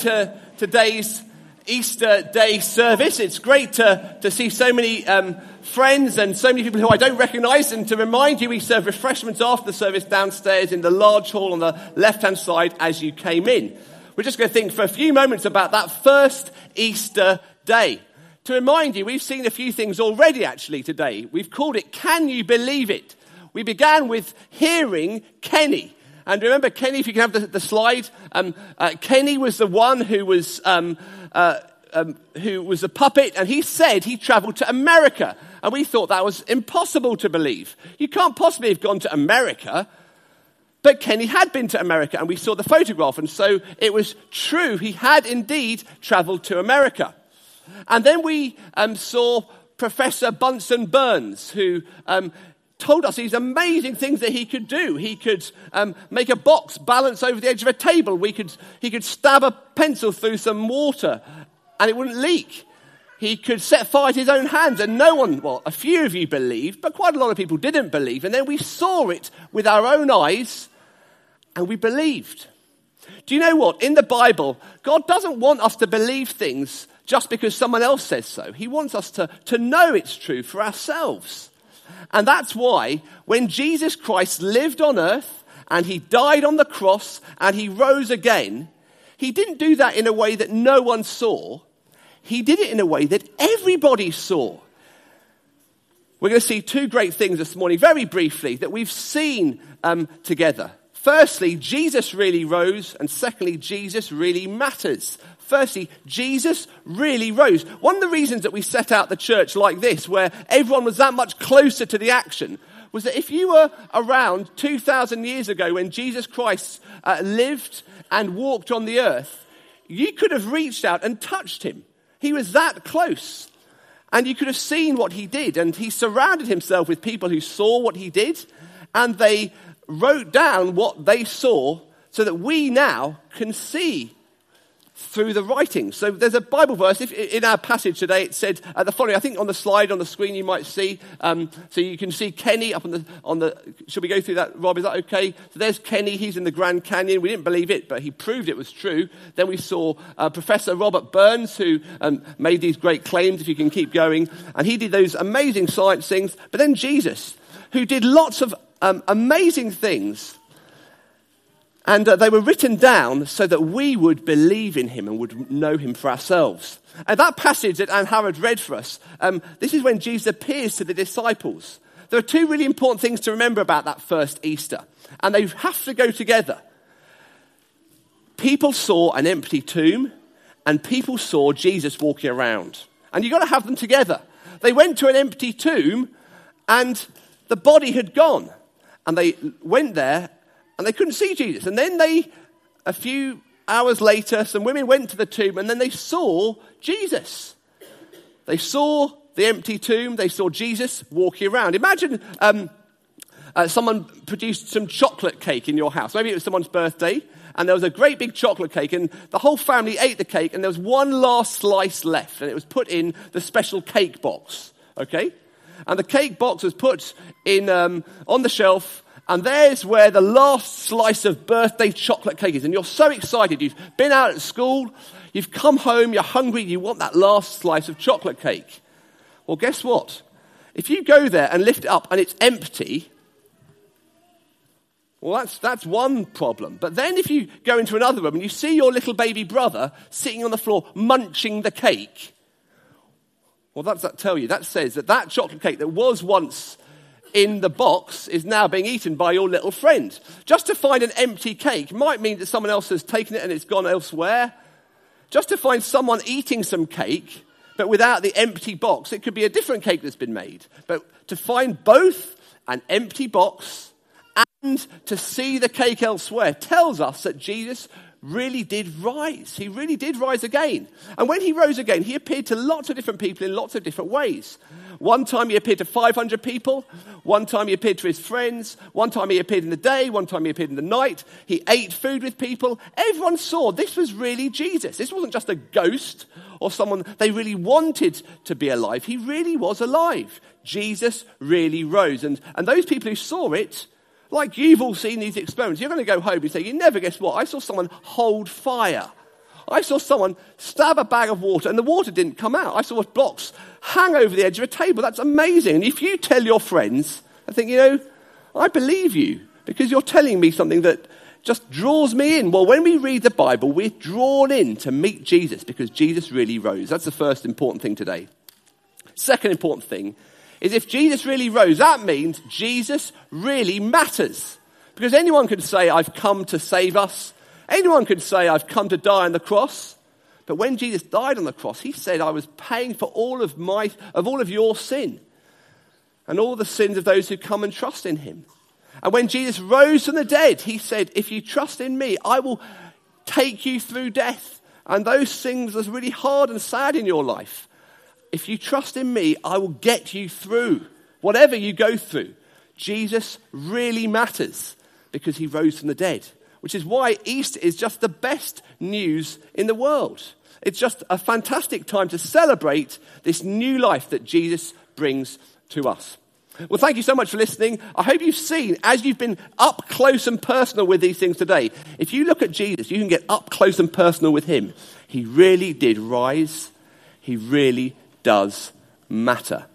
To today's Easter Day service. It's great to see so many friends and so many people who I don't recognise, and to remind you, we serve refreshments after the service downstairs in the large hall on the left-hand side as you came in. We're just going to think for a few moments about that first Easter Day. To remind you, we've seen a few things already actually today. We've called it Can You Believe It? We began with hearing Kenny. And remember, Kenny, if you can have the slide, Kenny was the one who was a puppet, and he said he travelled to America. And we thought that was impossible to believe. You can't possibly have gone to America. But Kenny had been to America, and we saw the photograph, and so it was true. He had indeed travelled to America. And then we saw Professor Bunsen Burns, who told us these amazing things that he could do. He could make a box balance over the edge of a table. He could stab a pencil through some water and it wouldn't leak. He could set fire to his own hands, and no one, well, a few of you believed, but quite a lot of people didn't believe. And then we saw it with our own eyes and we believed. Do you know what? In the Bible, God doesn't want us to believe things just because someone else says so. He wants us to know it's true for ourselves. And that's why when Jesus Christ lived on earth and he died on the cross and he rose again, he didn't do that in a way that no one saw. He did it in a way that everybody saw. We're going to see two great things this morning, very briefly, that we've seen together. Firstly, Jesus really rose, and secondly, Jesus really matters. Firstly, Jesus really rose. One of the reasons that we set out the church like this, where everyone was that much closer to the action, was that if you were around 2,000 years ago when Jesus Christ lived and walked on the earth, you could have reached out and touched him. He was that close. And you could have seen what he did. And he surrounded himself with people who saw what he did, and they wrote down what they saw so that we now can see through the writings. So there's a Bible verse. In our passage today, it said the following. I think on the slide on the screen you might see. So you can see Kenny up on the. Should we go through that, Rob? Is that okay? So there's Kenny. He's in the Grand Canyon. We didn't believe it, but he proved it was true. Then we saw Professor Robert Burns, who made these great claims. If you can keep going, and he did those amazing science things. But then Jesus, who did lots of amazing things. And they were written down so that we would believe in him and would know him for ourselves. And that passage that Anne Howard read for us, this is when Jesus appears to the disciples. There are two really important things to remember about that first Easter, and they have to go together. People saw an empty tomb, and people saw Jesus walking around. And you've got to have them together. They went to an empty tomb, and the body had gone. And they went there, and they couldn't see Jesus. And then a few hours later, some women went to the tomb, and then they saw Jesus. They saw the empty tomb. They saw Jesus walking around. Imagine someone produced some chocolate cake in your house. Maybe it was someone's birthday, and there was a great big chocolate cake, and the whole family ate the cake, and there was one last slice left, and it was put in the special cake box, okay? And the cake box was put in on the shelf, and there's where the last slice of birthday chocolate cake is. And you're so excited. You've been out at school, you've come home, you're hungry, you want that last slice of chocolate cake. Well, guess what? If you go there and lift it up and it's empty, well, that's one problem. But then if you go into another room and you see your little baby brother sitting on the floor munching the cake, well, what does that tell you? That says that chocolate cake that was once in the box is now being eaten by your little friend. Just to find an empty cake might mean that someone else has taken it and it's gone elsewhere. Just to find someone eating some cake, but without the empty box, it could be a different cake that's been made. But to find both an empty box and to see the cake elsewhere tells us that Jesus really did rise. He really did rise again. And when he rose again, he appeared to lots of different people in lots of different ways. One time he appeared to 500 people. One time he appeared to his friends. One time he appeared in the day. One time he appeared in the night. He ate food with people. Everyone saw this was really Jesus. This wasn't just a ghost or someone they really wanted to be alive. He really was alive. Jesus really rose. And those people who saw it, like you've all seen these experiments, you're going to go home and say, you never guess what? I saw someone hold fire. I saw someone stab a bag of water and the water didn't come out. I saw blocks hang over the edge of a table. That's amazing. And if you tell your friends, I think, I believe you because you're telling me something that just draws me in. Well, when we read the Bible, we're drawn in to meet Jesus because Jesus really rose. That's the first important thing today. Second important thing is if Jesus really rose, that means Jesus really matters. Because anyone can say, I've come to save us. Anyone can say, I've come to die on the cross. But when Jesus died on the cross, he said, I was paying for all of your sin and all the sins of those who come and trust in him. And when Jesus rose from the dead, he said, if you trust in me, I will take you through death. And those things that's really hard and sad in your life. If you trust in me, I will get you through whatever you go through. Jesus really matters because he rose from the dead, which is why Easter is just the best news in the world. It's just a fantastic time to celebrate this new life that Jesus brings to us. Well, thank you so much for listening. I hope you've seen, as you've been up close and personal with these things today, if you look at Jesus, you can get up close and personal with him. He really did rise. He really does matter.